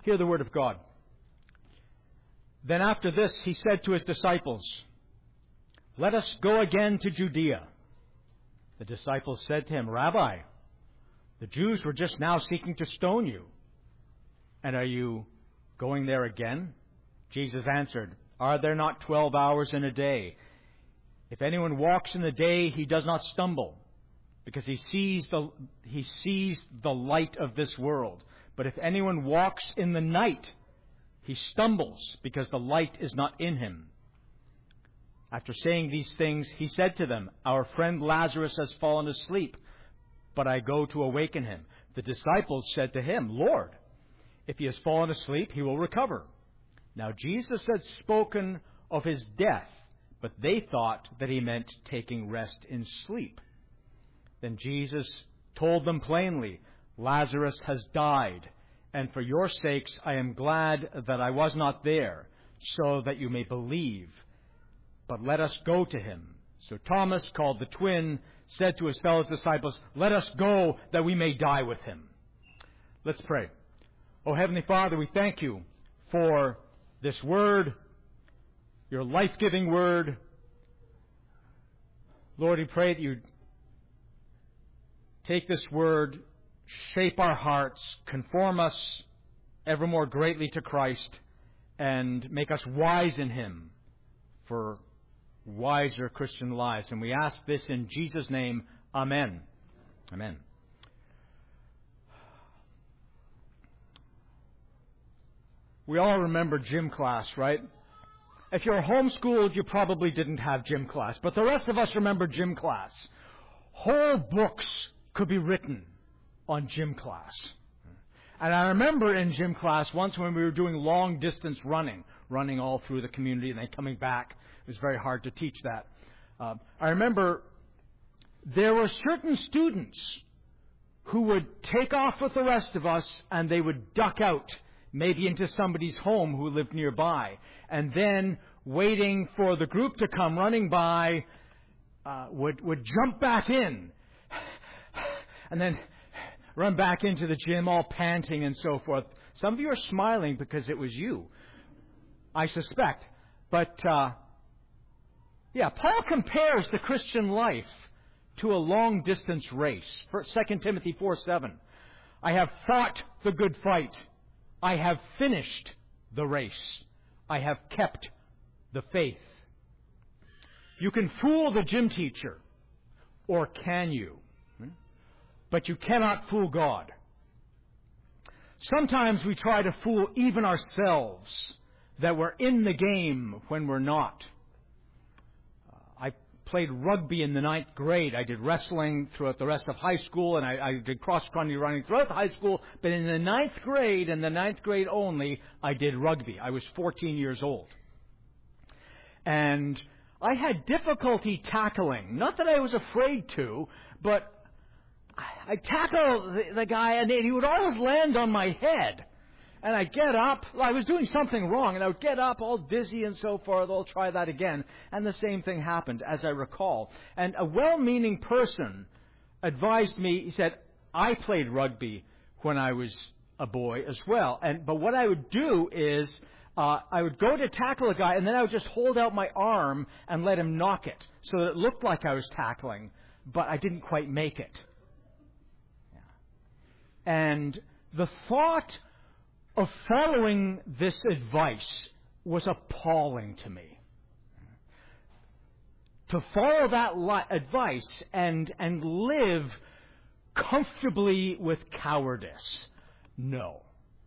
Hear the word of God. Then after this, he said to his disciples, "Let us go again to Judea." The disciples said to him, "Rabbi, the Jews were just now seeking to stone you. And are you going there again?" Jesus answered, "Are there not 12 hours in a day? If anyone walks in the day, he does not stumble, because he sees the light of this world. But if anyone walks in the night, he stumbles, because the light is not in him." After saying these things, he said to them, "Our friend Lazarus has fallen asleep, but I go to awaken him." The disciples said to him, "Lord, if he has fallen asleep, he will recover." Now Jesus had spoken of his death, but they thought that he meant taking rest in sleep. Then Jesus told them plainly, "Lazarus has died, and for your sakes I am glad that I was not there, so that you may believe. But let us go to him." So Thomas, called the twin, said to his fellow disciples, "Let us go, that we may die with him." Let's pray. Oh, Heavenly Father, we thank you for this word, your life-giving word. Lord, we pray that you take this word, shape our hearts, conform us ever more greatly to Christ, and make us wise in him for wiser Christian lives. And we ask this in Jesus' name. Amen. Amen. We all remember gym class, right? If you're homeschooled, you probably didn't have gym class. But the rest of us remember gym class. Whole books could be written on gym class. And I remember in gym class once when we were doing long distance running all through the community and then coming back. It was very hard to teach that. I remember there were certain students who would take off with the rest of us and they would duck out, maybe into somebody's home who lived nearby. And then, waiting for the group to come running by, would jump back in. And then run back into the gym all panting and so forth. Some of you are smiling because it was you, I suspect. But, Paul compares the Christian life to a long-distance race. 2 Timothy 4:7. "I have fought the good fight. I have finished the race. I have kept the faith." You can fool the gym teacher, or can you? But you cannot fool God. Sometimes we try to fool even ourselves that we're in the game when we're not. I played rugby in the 9th grade. I did wrestling throughout the rest of high school, and I did cross-country running throughout the high school. But in the 9th grade, and the 9th grade only, I did rugby. I was 14 years old. And I had difficulty tackling. Not that I was afraid to, but I'd tackle the guy, and he would always land on my head. And I'd get up. Well, I was doing something wrong, and I would get up all dizzy and so forth. I'll try that again. And the same thing happened, as I recall. And a well-meaning person advised me. He said, "I played rugby when I was a boy as well. But what I would do is I would go to tackle a guy, and then I would just hold out my arm and let him knock it, so that it looked like I was tackling, but I didn't quite make it." And the thought of following this advice was appalling to me. To follow that advice and live comfortably with cowardice. No.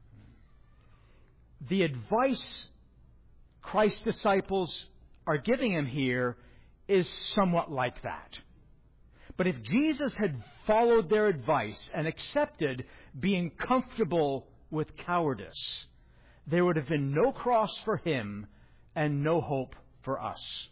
The advice Christ's disciples are giving him here is somewhat like that. But if Jesus had followed their advice and accepted being comfortable with cowardice, there would have been no cross for him and no hope for us.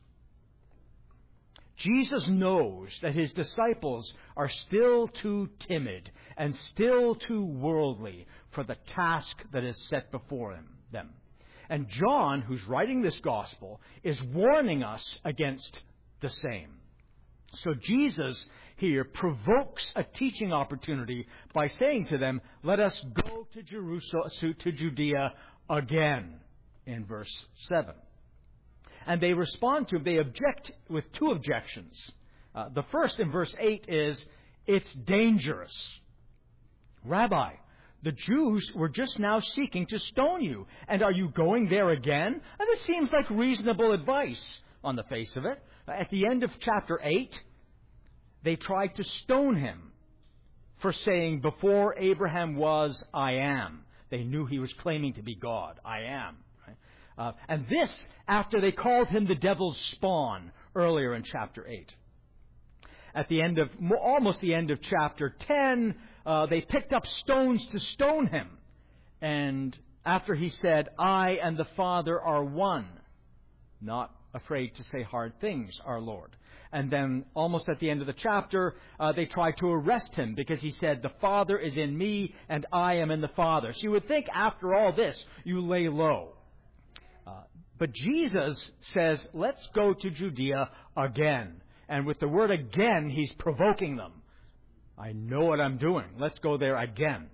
Jesus knows that his disciples are still too timid and still too worldly for the task that is set before them. And John, who's writing this gospel, is warning us against the same. So Jesus here, provokes a teaching opportunity by saying to them, let us go to Jerusalem, to Judea again, in verse 7. And they respond to him. They object with two objections. The first, in verse 8, is, it's dangerous. Rabbi, the Jews were just now seeking to stone you, and are you going there again? And this seems like reasonable advice on the face of it. At the end of chapter 8, they tried to stone him for saying, before Abraham was, I am. They knew he was claiming to be God. I am. Right? And this after they called him the devil's spawn earlier in chapter 8. At the end of, almost the end of chapter 10, they picked up stones to stone him. And after he said, I and the Father are one, not afraid to say hard things, our Lord. And then almost at the end of the chapter, they tried to arrest him because he said, the Father is in me and I am in the Father. So you would think after all this, you lay low. But Jesus says, let's go to Judea again. And with the word again, he's provoking them. I know what I'm doing. Let's go there again.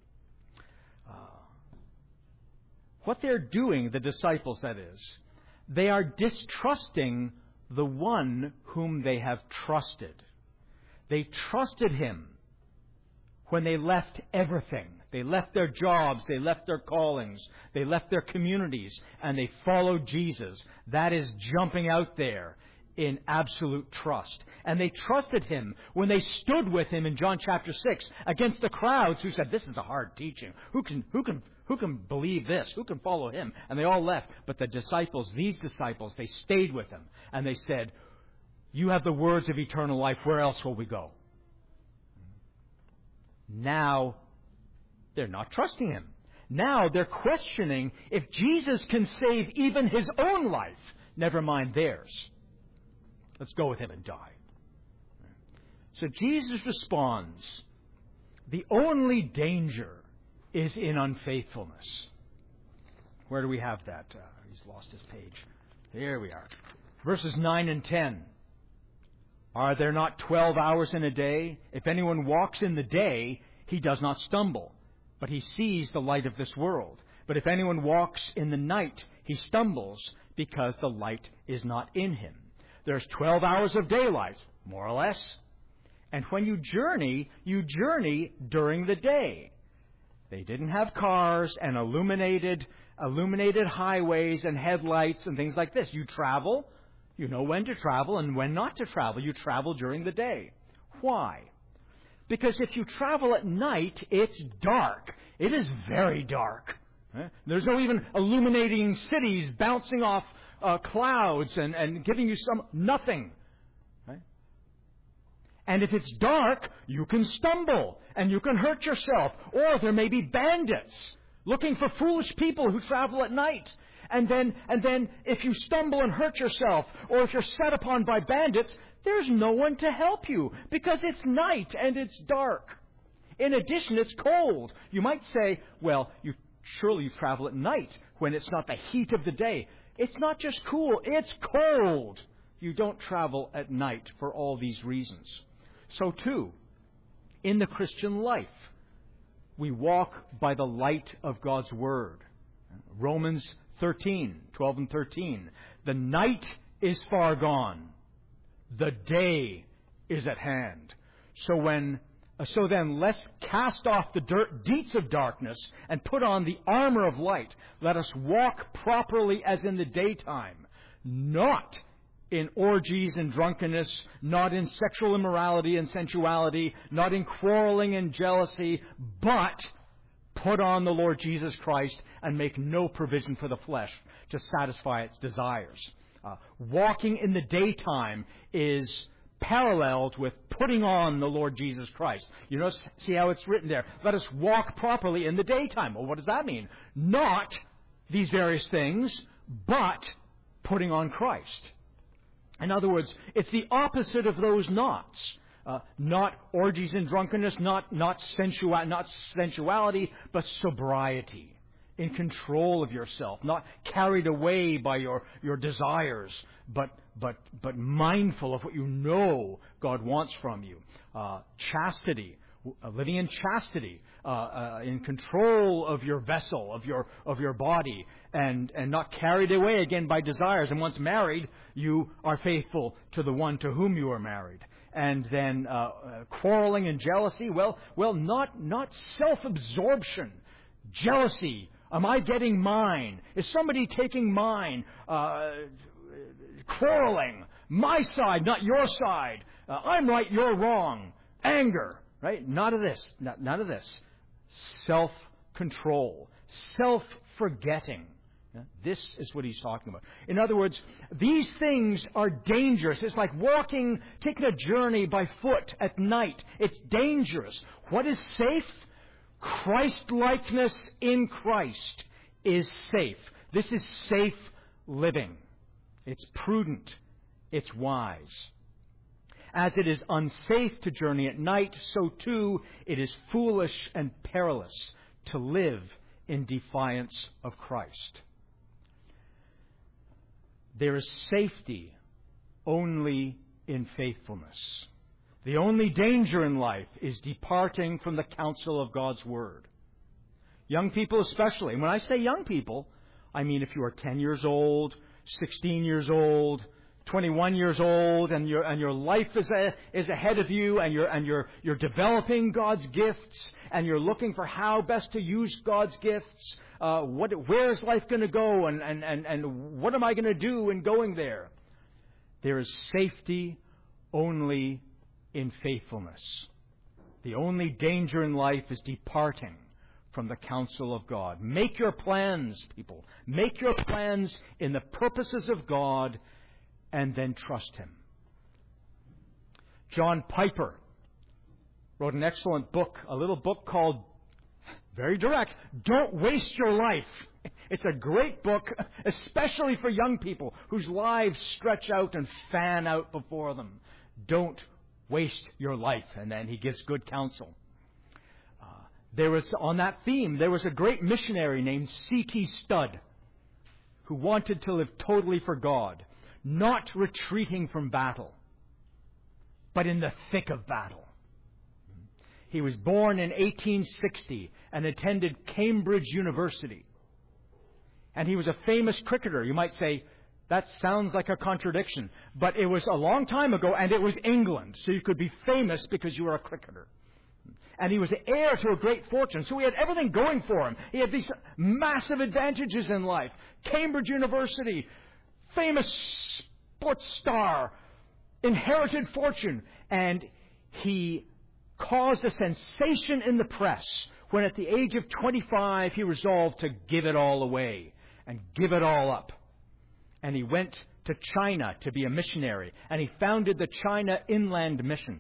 What they're doing, the disciples that is, they are distrusting the one whom they have trusted. They trusted him when they left everything. They left their jobs, they left their callings, they left their communities, and they followed Jesus. That is jumping out there in absolute trust. And they trusted him when they stood with him in John chapter 6 against the crowds who said, this is a hard teaching. Who can believe this? Who can follow him? And they all left. But the disciples, these disciples, they stayed with him. And they said, you have the words of eternal life. Where else will we go? Now, they're not trusting him. Now they're questioning if Jesus can save even his own life, never mind theirs. Let's go with him and die. So Jesus responds, the only danger is in unfaithfulness. Where do we have that? He's lost his page. Here we are. Verses 9 and 10. Are there not 12 hours in a day? If anyone walks in the day, he does not stumble, but he sees the light of this world. But if anyone walks in the night, he stumbles because the light is not in him. There's 12 hours of daylight, more or less. And when you journey during the day. They didn't have cars and illuminated highways and headlights and things like this. You travel, you know when to travel and when not to travel. You travel during the day. Why? Because if you travel at night, it's dark. It is very dark. There's no even illuminating cities bouncing off clouds and giving you nothing. Right? And if it's dark, you can stumble and you can hurt yourself. Or there may be bandits looking for foolish people who travel at night. And then if you stumble and hurt yourself, or if you're set upon by bandits, there's no one to help you because it's night and it's dark. In addition, it's cold. You might say, well, surely you travel at night when it's not the heat of the day. It's not just cool, it's cold. You don't travel at night for all these reasons. So too, in the Christian life, we walk by the light of God's Word. Romans 13, 12 and 13. The night is far gone. The day is at hand. So then, let's cast off the deeds of darkness and put on the armor of light. Let us walk properly as in the daytime, not in orgies and drunkenness, not in sexual immorality and sensuality, not in quarreling and jealousy, but put on the Lord Jesus Christ and make no provision for the flesh to satisfy its desires. Walking in the daytime is paralleled with putting on the Lord Jesus Christ. You know, see how it's written there. Let us walk properly in the daytime. Well, what does that mean? Not these various things, but putting on Christ. In other words, it's the opposite of those nots. Not orgies and drunkenness, not sensuality, but sobriety. In control of yourself, not carried away by your desires, but but mindful of what you know God wants from you. Chastity, living in chastity, in control of your vessel, of your body, and not carried away again by desires. And once married, you are faithful to the one to whom you are married. And then quarreling and jealousy, well, not self-absorption. Jealousy. Am I getting mine? Is somebody taking mine? Quarreling. My side, not your side. I'm right, you're wrong. Anger. Right? None of this. None of this. Self-control. Self-forgetting. This is what he's talking about. In other words, these things are dangerous. It's like taking a journey by foot at night. It's dangerous. What is safe? Christ-likeness in Christ is safe. This is safe living. It's prudent. It's wise. As it is unsafe to journey at night, so too it is foolish and perilous to live in defiance of Christ. There is safety only in faithfulness. The only danger in life is departing from the counsel of God's Word. Young people especially. And when I say young people, I mean if you are 10 years old, 16 years old, 21 years old, and your life is ahead of you, and you're developing God's gifts, and you're looking for how best to use God's gifts. Where is life going to go, and what am I going to do in going there? There is safety only in faithfulness. The only danger in life is departing from the counsel of God. Make your plans, people. Make your plans in the purposes of God, and then trust Him. John Piper wrote an excellent book, a little book called, very direct, Don't Waste Your Life. It's a great book, especially for young people whose lives stretch out and fan out before them. Don't waste your life. And then he gives good counsel. On that theme, there was a great missionary named C.T. Studd who wanted to live totally for God, not retreating from battle, but in the thick of battle. He was born in 1860 and attended Cambridge University. And he was a famous cricketer. You might say, that sounds like a contradiction. But it was a long time ago, and it was England. So you could be famous because you were a cricketer. And he was the heir to a great fortune. So he had everything going for him. He had these massive advantages in life. Cambridge University, famous sports star, inherited fortune. And he caused a sensation in the press when at the age of 25 he resolved to give it all away and give it all up. And he went to China to be a missionary. And he founded the China Inland Mission.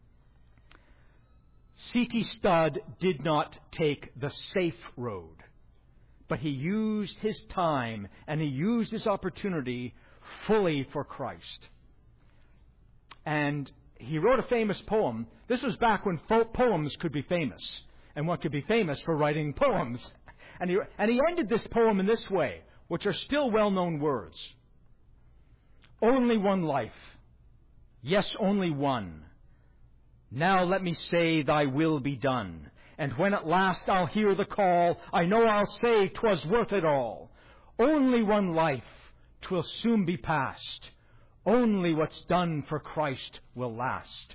C.T. Studd did not take the safe road, but he used his time and he used his opportunity fully for Christ. And he wrote a famous poem. This was back when poems could be famous, and one could be famous for writing poems. And he ended this poem in this way, which are still well-known words. Only one life. Yes, only one. Now let me say thy will be done. And when at last I'll hear the call, I know I'll say 'twas worth it all. Only one life, 'twill soon be past. Only what's done for Christ will last.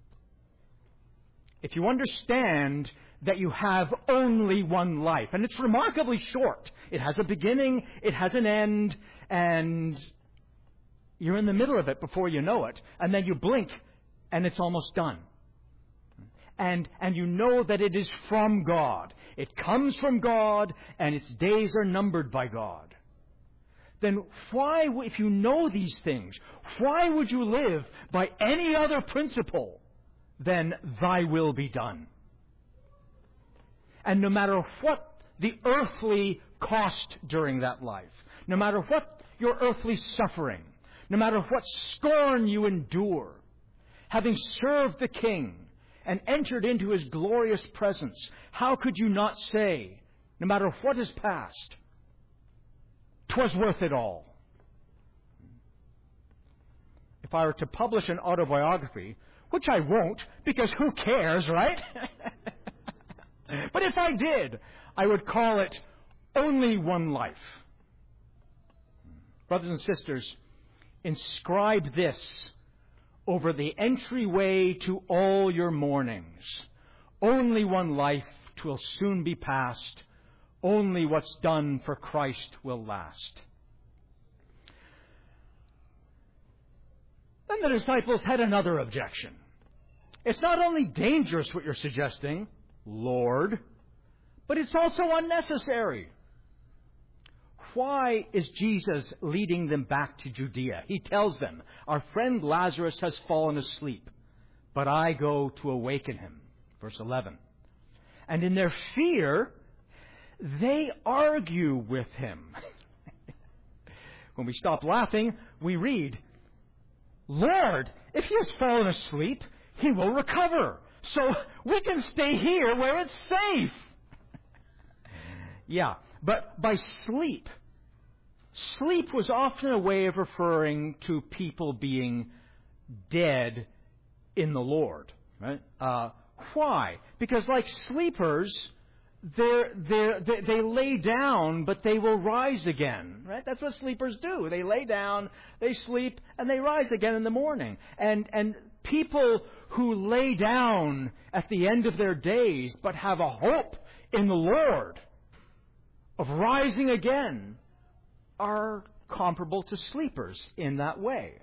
If you understand that you have only one life, and it's remarkably short. It has a beginning, it has an end, and you're in the middle of it before you know it. And then you blink, and it's almost done. And you know that it is from God. It comes from God, and its days are numbered by God. Then why, if you know these things, why would you live by any other principle than thy will be done? And no matter what the earthly cost during that life, no matter what your earthly suffering, no matter what scorn you endure, having served the King and entered into His glorious presence, how could you not say, no matter what is past, 'twas worth it all? if I were to publish an autobiography, which I won't, because who cares, right? But if I did, I would call it Only One Life. Brothers and sisters, inscribe this over the entryway to all your mornings. Only one life, 'twill soon be past. Only what's done for Christ will last. Then the disciples had another objection. It's not only dangerous what you're suggesting, Lord, but it's also unnecessary. Why is Jesus leading them back to Judea? He tells them, our friend Lazarus has fallen asleep, but I go to awaken him. Verse 11. And in their fear, they argue with him. When we stop laughing, we read, Lord, if he has fallen asleep, he will recover. So we can stay here where it's safe. Yeah, but by sleep was often a way of referring to people being dead in the Lord. Right? Why? Because like sleepers, they lay down, but they will rise again. Right? That's what sleepers do. They lay down, they sleep, and they rise again in the morning. And people who lay down at the end of their days, but have a hope in the Lord of rising again, are comparable to sleepers in that way.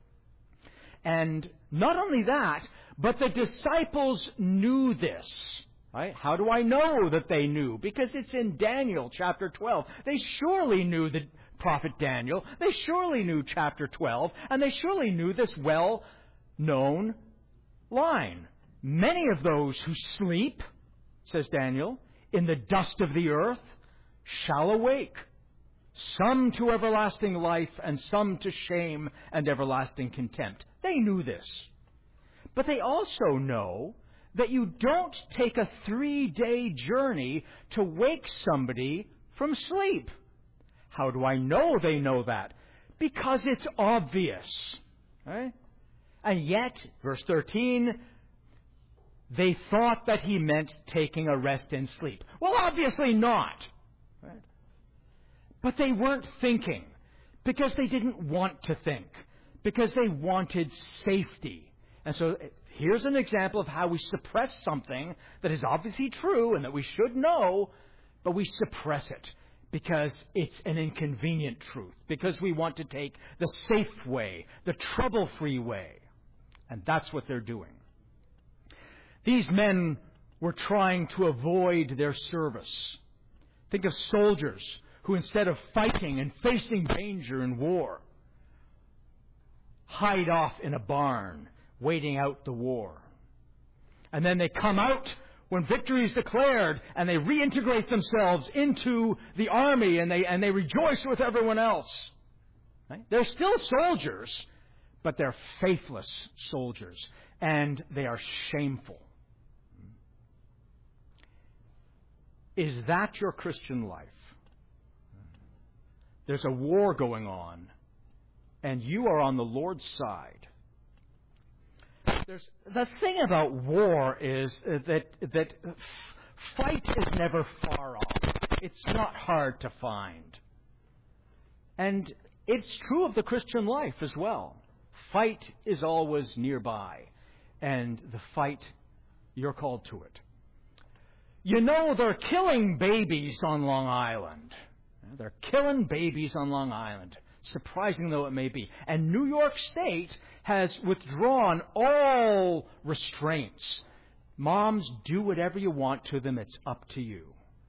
And not only that, but the disciples knew this. Right? How do I know that they knew? Because it's in Daniel chapter 12. They surely knew the prophet Daniel. They surely knew chapter 12. And they surely knew this well-known line. Many of those who sleep, says Daniel, in the dust of the earth shall awake. Some to everlasting life and some to shame and everlasting contempt. They knew this. But they also know that you don't take a 3-day journey to wake somebody from sleep. How do I know they know that? Because it's obvious. Right? And yet, verse 13, they thought that he meant taking a rest and sleep. Well, obviously not. Right? But they weren't thinking because they didn't want to think, because they wanted safety. And so here's an example of how we suppress something that is obviously true and that we should know, but we suppress it because it's an inconvenient truth, because we want to take the safe way, the trouble-free way. And that's what they're doing. These men were trying to avoid their service. Think of soldiers who, instead of fighting and facing danger in war, hide off in a barn, waiting out the war. And then they come out when victory is declared, and they reintegrate themselves into the army, and they rejoice with everyone else. Right? They're still soldiers, but they're faithless soldiers, and they are shameful. Is that your Christian life? There's a war going on, and you are on the Lord's side. The thing about war is that fight is never far off. It's not hard to find. And it's true of the Christian life as well. Fight is always nearby, and the fight, you're called to it. You know, they're killing babies on Long Island. They're killing babies on Long Island, surprising though it may be. And New York State has withdrawn all restraints. Moms, do whatever you want to them. It's up to you.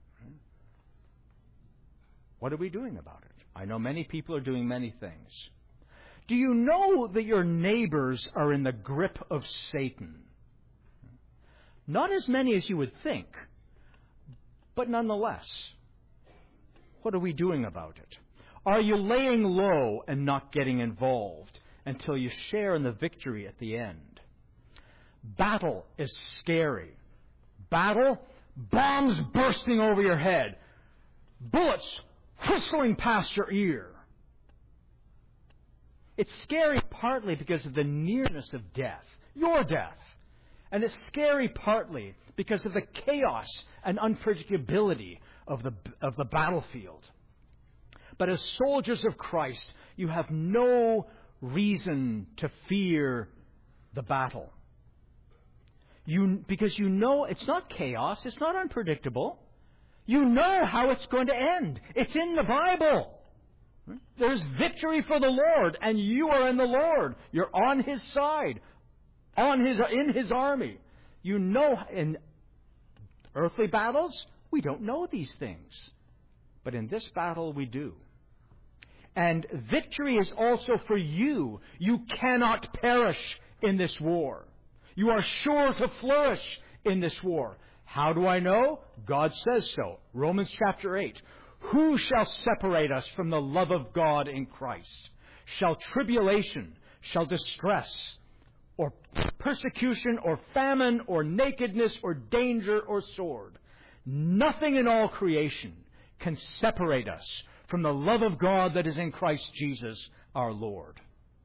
What are we doing about it? I know many people are doing many things. Do you know that your neighbors are in the grip of Satan? Not as many as you would think, but nonetheless. What are we doing about it? Are you laying low and not getting involved until you share in the victory at the end? Battle is scary. Battle, bombs bursting over your head, bullets whistling past your ear. It's scary partly because of the nearness of death, your death. And it's scary partly because of the chaos and unpredictability of the battlefield. But as soldiers of Christ, you have no reason to fear the battle. Because you know it's not chaos, it's not unpredictable. You know how it's going to end. It's in the Bible. There's victory for the Lord, and you are in the Lord. You're on His side, in His army. You know, in earthly battles, we don't know these things. But in this battle, we do. And victory is also for you. You cannot perish in this war. You are sure to flourish in this war. How do I know? God says so. Romans chapter 8. Who shall separate us from the love of God in Christ? Shall tribulation, shall distress, or persecution, or famine, or nakedness, or danger, or sword? Nothing in all creation can separate us from the love of God that is in Christ Jesus our Lord.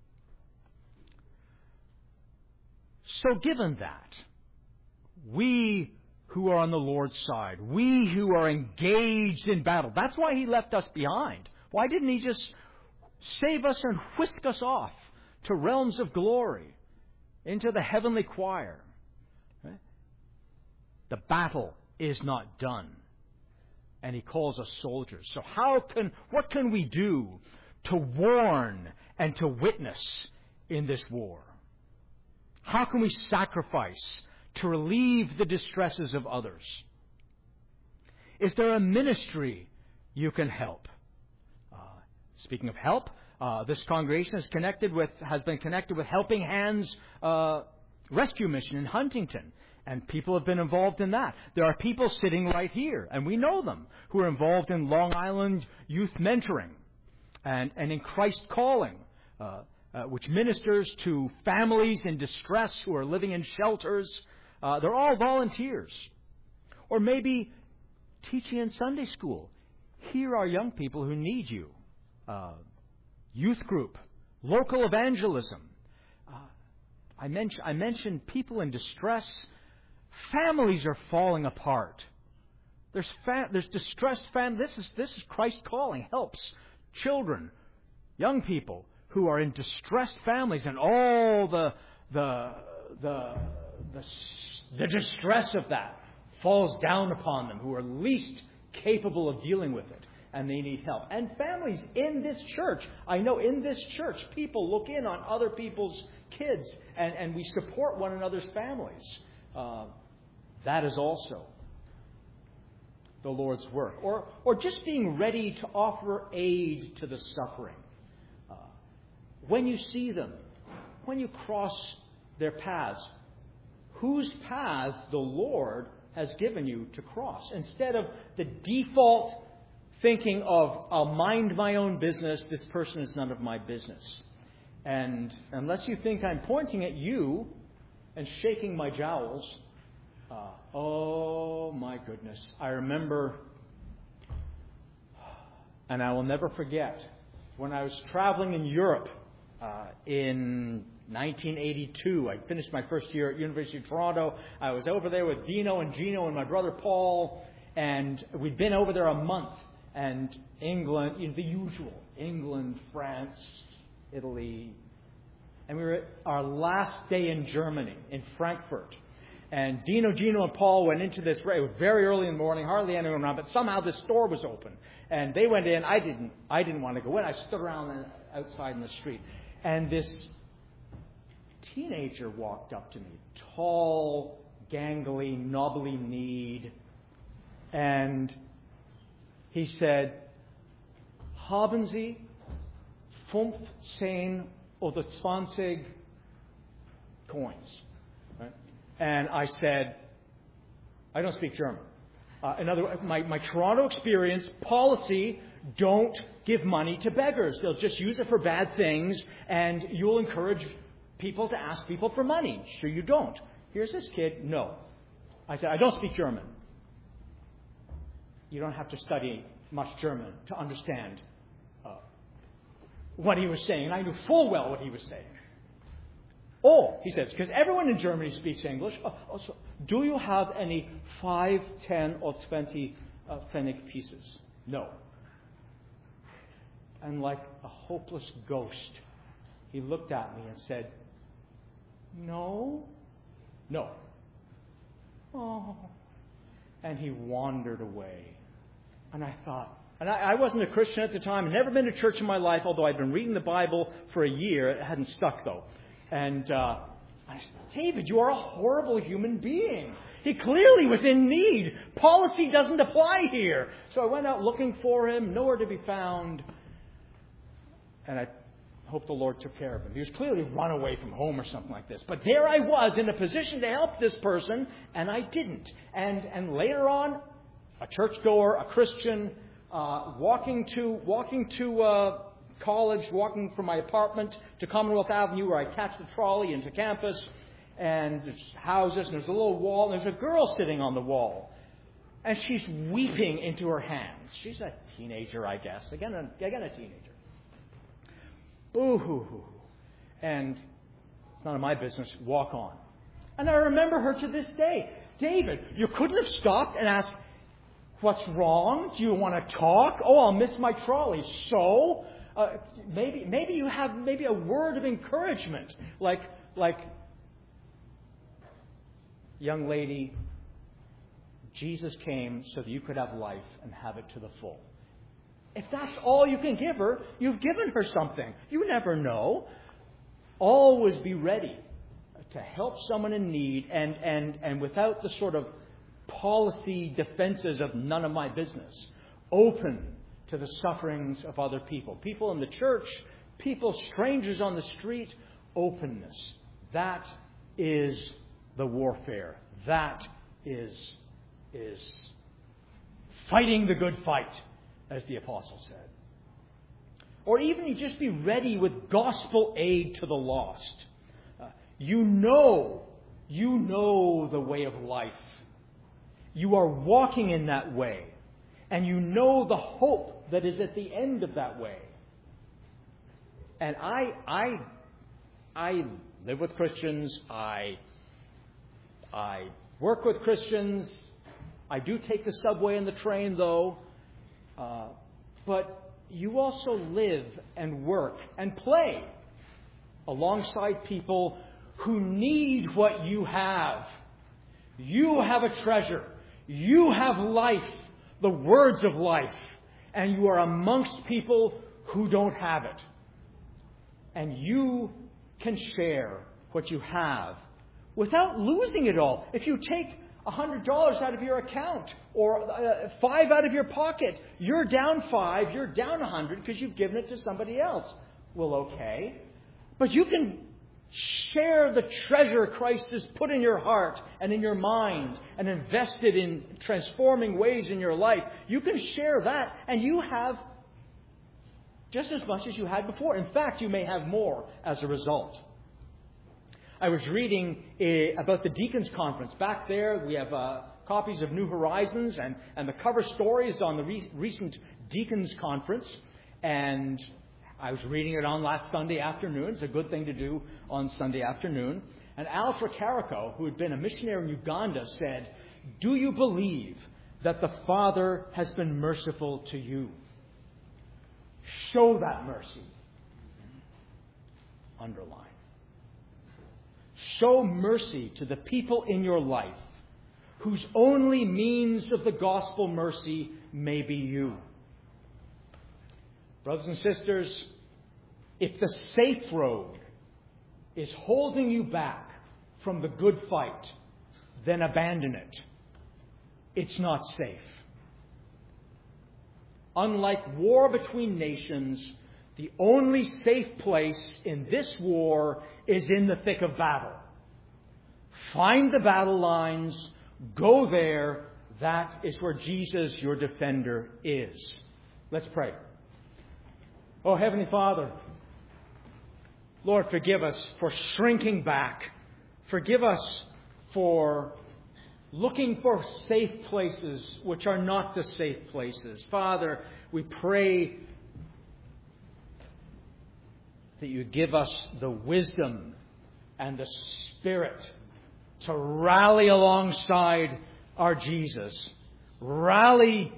So given that, we who are on the Lord's side, we who are engaged in battle, that's why He left us behind. Why didn't He just save us and whisk us off to realms of glory, into the heavenly choir? Right? The battle is not done. And He calls us soldiers. So what can we do to warn and to witness in this war? How can we sacrifice to relieve the distresses of others? Is there a ministry you can help? Speaking of help, this congregation has been connected with Helping Hands Rescue Mission in Huntington. And people have been involved in that. There are people sitting right here, and we know them, who are involved in Long Island youth mentoring and in Christ Calling, which ministers to families in distress who are living in shelters. They're all volunteers. Or maybe teaching in Sunday school. Here are young people who need you. Youth group, local evangelism. I mentioned people in distress. Families are falling apart. There's distressed families. This is Christ Calling. Helps children, young people who are in distressed families, and all the distress of that falls down upon them, who are least capable of dealing with it, and they need help. And families in this church, I know in this church, people look in on other people's kids, and we support one another's families. That is also the Lord's work. Or just being ready to offer aid to the suffering. When you see them, when you cross their paths, whose paths the Lord has given you to cross. Instead of the default thinking of, I'll mind my own business, this person is none of my business. And unless you think I'm pointing at you and shaking my jowls, oh my goodness. I remember, and I will never forget, when I was traveling in Europe in 1982. I finished my first year at University of Toronto. I was over there with Dino and Gino and my brother Paul, and we'd been over there a month. And England, the usual, England, France, Italy. And we were at our last day in Germany, in Frankfurt. And Dino, Gino, and Paul went into this. It was very early in the morning, hardly anyone around, but somehow the store was open. And they went in. I didn't want to go in. I stood around outside in the street. And this teenager walked up to me, tall, gangly, knobbly kneed, and he said, "Haben Sie 15 oder 20 coins?" Right? And I said, I don't speak German. In other words, my Toronto experience, policy, don't give money to beggars. They'll just use it for bad things, and you'll encourage people to ask people for money. Sure you don't. Here's this kid. No. I said, I don't speak German. You don't have to study much German to understand what he was saying. I knew full well what he was saying. Oh, he says, because everyone in Germany speaks English. So do you have any 5, 10, or 20 pfennig pieces? No. And like a hopeless ghost, he looked at me and said, no. Oh. And he wandered away. And I thought, and I wasn't a Christian at the time. I'd never been to church in my life, although I'd been reading the Bible for a year. It hadn't stuck, though. And I said, David, you are a horrible human being. He clearly was in need. Policy doesn't apply here. So I went out looking for him, nowhere to be found. And I hope the Lord took care of him. He was clearly run away from home or something like this. But there I was in a position to help this person, and I didn't. And later on, a churchgoer, a Christian, walking to college, walking from my apartment to Commonwealth Avenue, where I catch the trolley into campus, and there's houses, and there's a little wall, and there's a girl sitting on the wall. And she's weeping into her hands. She's a teenager, I guess. Again, a teenager. Boo-hoo-hoo. And it's none of my business. Walk on. And I remember her to this day. David, you couldn't have stopped and asked, what's wrong? Do you want to talk? Oh, I'll miss my trolley. So, maybe you have a word of encouragement. Like, young lady, Jesus came so that you could have life and have it to the full. If that's all you can give her, you've given her something. You never know. Always be ready to help someone in need and without the sort of policy defenses of none of my business. Open to the sufferings of other people. People in the church, people, strangers on the street. Openness. That is the warfare. That is fighting the good fight, as the apostle said. Or even you just be ready with gospel aid to the lost. You know the way of life. You are walking in that way. And you know the hope that is at the end of that way. And I live with Christians. I work with Christians. I do take the subway and the train, though. But you also live and work and play alongside people who need what you have. You have a treasure. You have life, the words of life. And you are amongst people who don't have it. And you can share what you have without losing it all. If you take $100 out of your account or $5 out of your pocket, you're down $5, you're down $100 because you've given it to somebody else. Well, okay. But you can share the treasure Christ has put in your heart and in your mind and invested in transforming ways in your life. You can share that and you have just as much as you had before. In fact, you may have more as a result. I was reading about the Deacons Conference. Back there, we have copies of New Horizons, and the cover story is on the recent Deacons Conference. And I was reading it on last Sunday afternoon. It's a good thing to do on Sunday afternoon. And Al Fracarico, who had been a missionary in Uganda, said, "Do you believe that the Father has been merciful to you? Show that mercy." Underline. Show mercy to the people in your life whose only means of the gospel mercy may be you. Brothers and sisters, if the safe road is holding you back from the good fight, then abandon it. It's not safe. Unlike war between nations, the only safe place in this war is in the thick of battle. Find the battle lines. Go there. That is where Jesus, your defender, is. Let's pray. Oh, Heavenly Father, Lord, forgive us for shrinking back. Forgive us for looking for safe places which are not the safe places. Father, we pray that you give us the wisdom and the Spirit to rally alongside our Jesus. Rally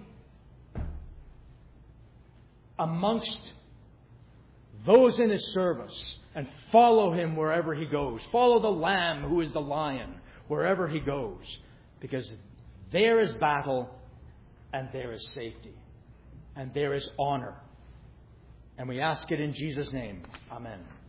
amongst those in His service and follow Him wherever He goes. Follow the Lamb who is the Lion wherever He goes. Because there is battle and there is safety and there is honor. And we ask it in Jesus' name. Amen.